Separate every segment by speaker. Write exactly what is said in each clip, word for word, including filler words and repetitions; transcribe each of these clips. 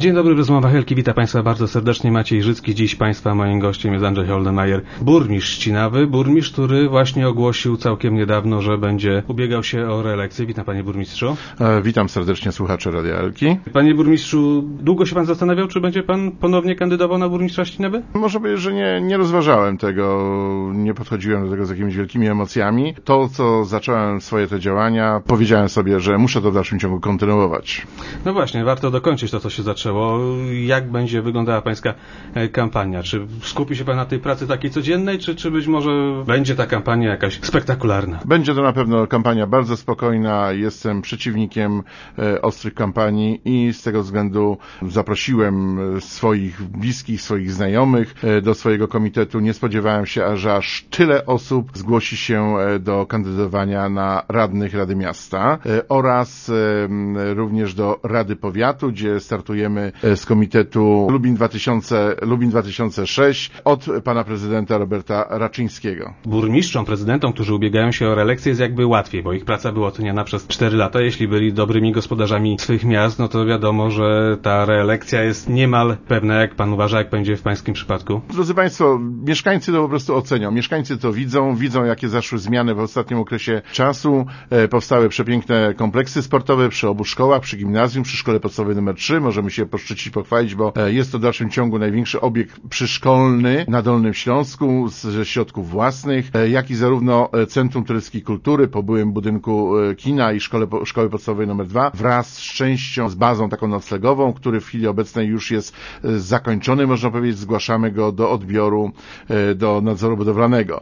Speaker 1: Dzień dobry, w rozmowach Helki. Witam Państwa bardzo serdecznie. Maciej Życki. Dziś Państwa moim gościem jest Andrzej Holdemeier, burmistrz Ścinawy. Burmistrz, który właśnie ogłosił całkiem niedawno, że będzie ubiegał się o reelekcję. Witam Panie Burmistrzu.
Speaker 2: E, witam serdecznie słuchaczy Radia Helki.
Speaker 1: Panie Burmistrzu, długo się Pan zastanawiał, czy będzie Pan ponownie kandydował na burmistrza Ścinawy?
Speaker 2: Może powiedzieć, że nie, nie rozważałem tego, nie podchodziłem do tego z jakimiś wielkimi emocjami. To, co zacząłem swoje te działania, powiedziałem sobie, że muszę to w dalszym ciągu kontynuować.
Speaker 1: No właśnie, warto dokończyć to, co się zaczęło. Jak będzie wyglądała Pańska kampania? Czy skupi się Pan na tej pracy takiej codziennej, czy, czy być może będzie ta kampania jakaś spektakularna?
Speaker 2: Będzie to na pewno kampania bardzo spokojna. Jestem przeciwnikiem e, ostrych kampanii i z tego względu zaprosiłem swoich bliskich, swoich znajomych e, do swojego komitetu. Nie spodziewałem się, że aż tyle osób zgłosi się e, do kandydowania na radnych Rady Miasta e, oraz e, również do Rady Powiatu, gdzie startujemy z komitetu Lubin dwa tysiące, Lubin dwa tysiące sześć od pana prezydenta Roberta Raczyńskiego.
Speaker 1: Burmistrzom, prezydentom, którzy ubiegają się o reelekcję, jest jakby łatwiej, bo ich praca była oceniana przez cztery lata. Jeśli byli dobrymi gospodarzami swych miast, no to wiadomo, że ta reelekcja jest niemal pewna. Jak pan uważa, jak będzie w pańskim przypadku?
Speaker 2: Drodzy Państwo, mieszkańcy to po prostu ocenią. Mieszkańcy to widzą, widzą jakie zaszły zmiany w ostatnim okresie czasu. E, powstały przepiękne kompleksy sportowe przy obu szkołach, przy gimnazjum, przy szkole podstawowej numer trzy. Możemy się poszczycić, pochwalić, bo jest to w dalszym ciągu największy obiekt przyszkolny na Dolnym Śląsku ze środków własnych, jak i zarówno Centrum Turystyki i Kultury po byłym budynku kina i szkole, szkoły podstawowej numer dwa wraz z częścią, z bazą taką noclegową, który w chwili obecnej już jest zakończony, można powiedzieć, zgłaszamy go do odbioru, do nadzoru budowlanego.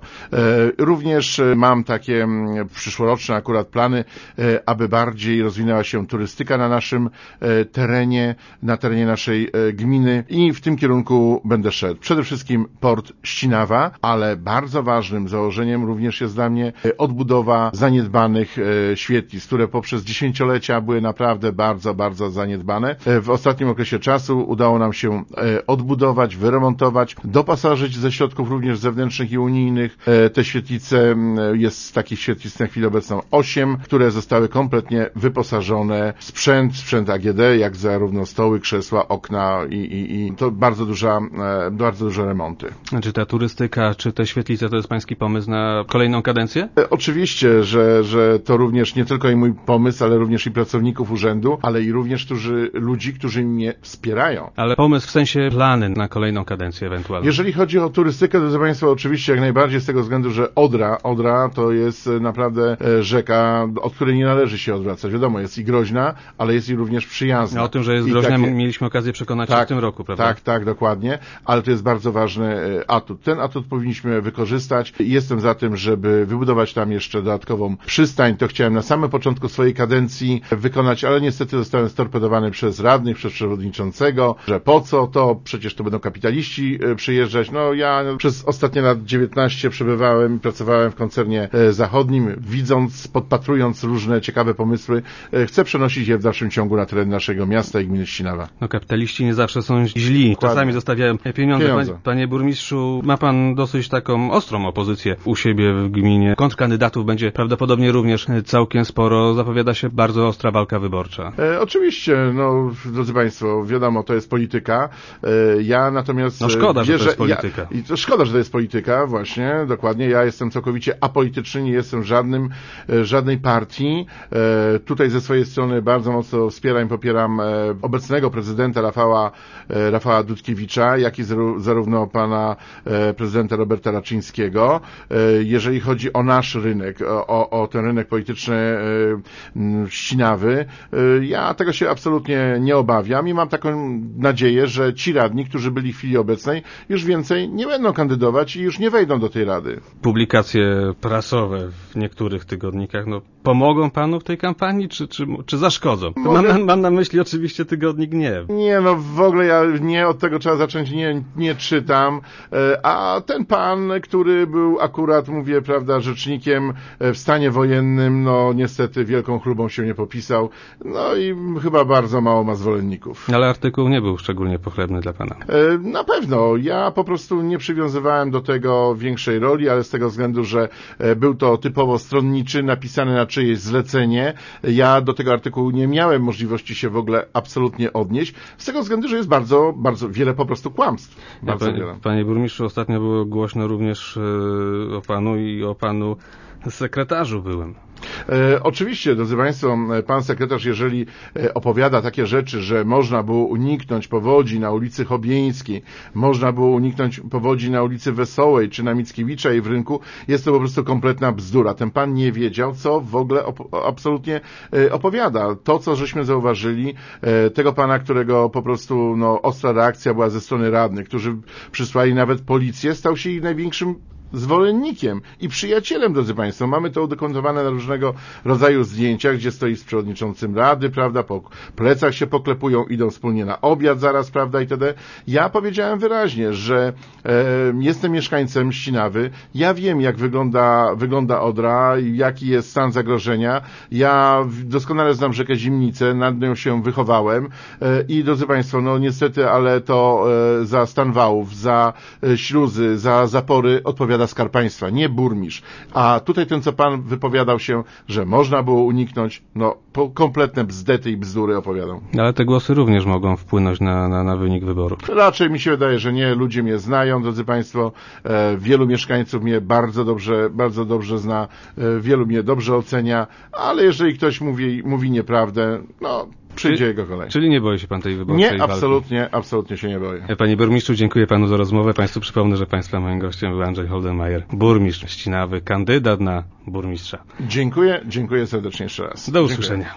Speaker 2: Również mam takie przyszłoroczne akurat plany, aby bardziej rozwinęła się turystyka na naszym terenie, na terenie naszej gminy i w tym kierunku będę szedł. Przede wszystkim port Ścinawa, ale bardzo ważnym założeniem również jest dla mnie odbudowa zaniedbanych świetlic, które poprzez dziesięciolecia były naprawdę bardzo, bardzo zaniedbane. W ostatnim okresie czasu udało nam się odbudować, wyremontować, doposażyć ze środków również zewnętrznych i unijnych. Te świetlice, jest takich świetlic na chwilę obecną osiem, które zostały kompletnie wyposażone w sprzęt, sprzęt A G D, jak zarówno stoły, krzesła, okna i, i, i to bardzo duża, e, bardzo duże remonty.
Speaker 1: Czy ta turystyka, czy te świetlice to jest pański pomysł na kolejną kadencję?
Speaker 2: E, oczywiście, że, że to również nie tylko i mój pomysł, ale również i pracowników urzędu, ale i również którzy, ludzi, którzy mnie wspierają.
Speaker 1: Ale pomysł w sensie plany na kolejną kadencję ewentualnie.
Speaker 2: Jeżeli chodzi o turystykę, drodzy Państwo, oczywiście jak najbardziej z tego względu, że Odra, Odra to jest naprawdę rzeka, od której nie należy się odwracać. Wiadomo, jest i groźna, ale jest i również przyjazna.
Speaker 1: O tym, że jest
Speaker 2: I
Speaker 1: groźna,
Speaker 2: takie...
Speaker 1: mieliśmy okazję przekonać
Speaker 2: tak,
Speaker 1: się w tym roku, prawda?
Speaker 2: Tak, tak, dokładnie, ale to jest bardzo ważny atut. Ten atut powinniśmy wykorzystać. Jestem za tym, żeby wybudować tam jeszcze dodatkową przystań. To chciałem na samym początku swojej kadencji wykonać, ale niestety zostałem storpedowany przez radnych, przez przewodniczącego, że po co to, przecież to będą kapitaliści przyjeżdżać. No ja przez ostatnie lat dziewiętnaście przebywałem, pracowałem w koncernie zachodnim, widząc, podpatrując różne ciekawe pomysły, chcę przenosić je w dalszym ciągu na teren naszego miasta i gminy Ścinawa.
Speaker 1: No kapitaliści nie zawsze są źli. Czasami
Speaker 2: Dokładnie.
Speaker 1: zostawiają pieniądze.
Speaker 2: pieniądze.
Speaker 1: Panie, panie burmistrzu, ma pan dosyć taką ostrą opozycję u siebie w gminie. Kontrkandydatów będzie prawdopodobnie również całkiem sporo. Zapowiada się bardzo ostra walka wyborcza.
Speaker 2: E, oczywiście, no drodzy Państwo, wiadomo, to jest polityka. E, ja natomiast...
Speaker 1: No szkoda,
Speaker 2: wierzę,
Speaker 1: że to jest polityka.
Speaker 2: Ja, i to szkoda, że to jest polityka, właśnie, dokładnie. Ja jestem całkowicie apolityczny, nie jestem w żadnym, e, żadnej partii. E, tutaj ze swojej strony bardzo mocno wspieram i popieram e, obecnego prezydenta Rafała, e, Rafała Dudkiewicza, jak i zarówno pana e, prezydenta Roberta Raczyńskiego. E, jeżeli chodzi o nasz rynek, o, o ten rynek polityczny e, Ścinawy, e, ja tego się absolutnie nie obawiam i mam taką nadzieję, że ci radni, którzy byli w chwili obecnej, już więcej nie będą kandydować i już nie wejdą do tej rady.
Speaker 1: Publikacje prasowe w niektórych tygodnikach, no pomogą panu w tej kampanii, czy, czy, czy zaszkodzą?
Speaker 2: Mogę...
Speaker 1: Mam, mam na myśli oczywiście tygodnik Gniew.
Speaker 2: Nie, no w ogóle ja nie od tego trzeba zacząć, nie, nie czytam, a ten pan, który był akurat, mówię, prawda, rzecznikiem w stanie wojennym, no niestety wielką chlubą się nie popisał, no i chyba bardzo mało ma zwolenników.
Speaker 1: Ale artykuł nie był szczególnie pochlebny dla pana.
Speaker 2: Na pewno, ja po prostu nie przywiązywałem do tego większej roli, ale z tego względu, że był to typowo stronniczy, napisany na czyjeś zlecenie, ja do tego artykułu nie miałem możliwości się w ogóle absolutnie odnieść. odnieść, z tego względu, że jest bardzo, bardzo wiele po prostu kłamstw. Bardzo
Speaker 1: ja,
Speaker 2: wiele.
Speaker 1: panie, panie burmistrzu, ostatnio było głośno również yy, o panu i o panu sekretarzu byłym.
Speaker 2: E, oczywiście, drodzy Państwo, pan sekretarz, jeżeli opowiada takie rzeczy, że można było uniknąć powodzi na ulicy Chobieńskiej, można było uniknąć powodzi na ulicy Wesołej, czy na Mickiewicza i w Rynku, jest to po prostu kompletna bzdura. Ten pan nie wiedział, co w ogóle op- absolutnie e, opowiada. To, co żeśmy zauważyli, e, tego pana, którego po prostu no, ostra reakcja była ze strony radnych, którzy przysłali nawet policję, stał się ich największym zwolennikiem i przyjacielem, drodzy Państwo. Mamy to udokumentowane na różnego rodzaju zdjęciach, gdzie stoi z przewodniczącym Rady, prawda, po plecach się poklepują, idą wspólnie na obiad zaraz, prawda, itd. Ja powiedziałem wyraźnie, że e, jestem mieszkańcem Ścinawy, ja wiem, jak wygląda, wygląda Odra, jaki jest stan zagrożenia, ja doskonale znam rzekę Zimnicę, nad nią się wychowałem e, i, drodzy Państwo, no niestety, ale to e, za stan wałów, za e, śluzy, za zapory odpowiada Skarb Państwa, nie burmistrz. A tutaj ten, co pan wypowiadał się, że można było uniknąć, no po kompletne bzdety i bzdury opowiadał.
Speaker 1: Ale te głosy również mogą wpłynąć na, na, na wynik wyborów.
Speaker 2: Raczej mi się wydaje, że nie. Ludzie mnie znają, drodzy Państwo. E, wielu mieszkańców mnie bardzo dobrze, bardzo dobrze zna. E, wielu mnie dobrze ocenia, ale jeżeli ktoś mówi, mówi nieprawdę, no przyjdzie jego kolej.
Speaker 1: Czyli nie boi się pan tej wyborczej
Speaker 2: Nie,
Speaker 1: walki?
Speaker 2: absolutnie, absolutnie się nie boję.
Speaker 1: Panie burmistrzu, dziękuję panu za rozmowę. Państwu przypomnę, że państwa moim gościem był Andrzej Holdenmajer, burmistrz Ścinawy, kandydat na burmistrza.
Speaker 2: Dziękuję, dziękuję serdecznie jeszcze raz.
Speaker 1: Do
Speaker 2: Dziękuję.
Speaker 1: usłyszenia.